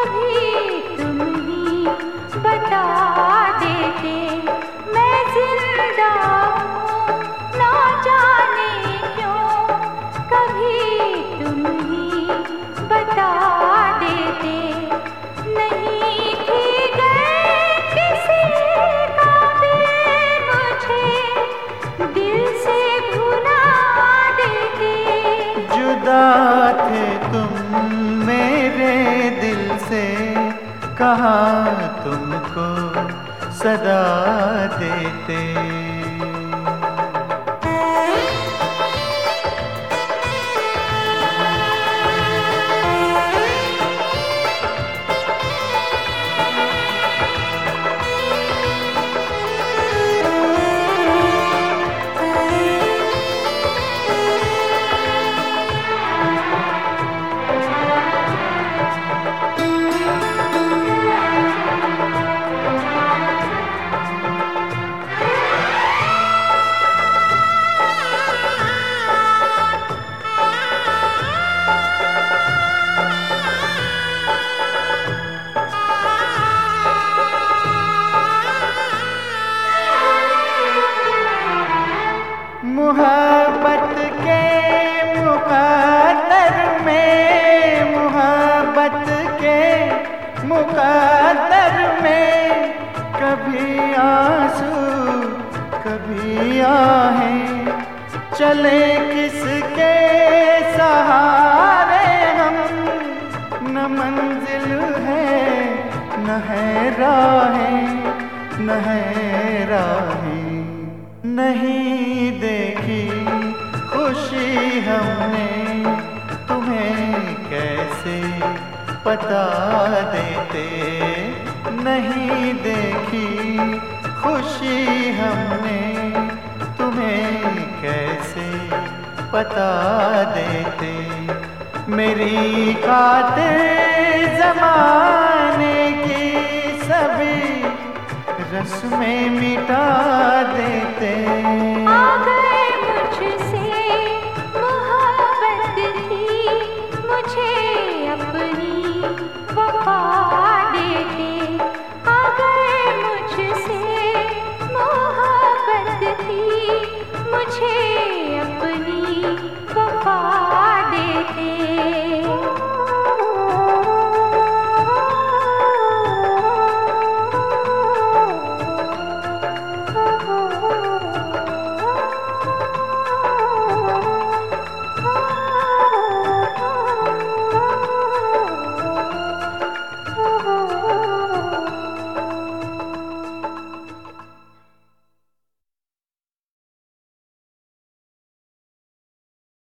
कभी तुम ही बता देते मैं जिंदा हूँ ना जाने क्यों। कभी तुम ही बता देते नहीं थी गए किसी काबिल मुझे दिल से भुला देते। जुदा थे तुम मेरे दिल से, कहाँ तुमको सदा देते। मोहब्बत के मुक़द्दर में, मोहब्बत के मुक़द्दर में कभी आंसू कभी आहें। चले किसके सहारे हम, न मंजिल है न है राहें, न है राहें। नहीं देखी खुशी हमने तुम्हें कैसे पता देते। नहीं देखी खुशी हमने तुम्हें कैसे पता देते। मेरी खातिर ज़माने की सभी रस्में मिटा देते।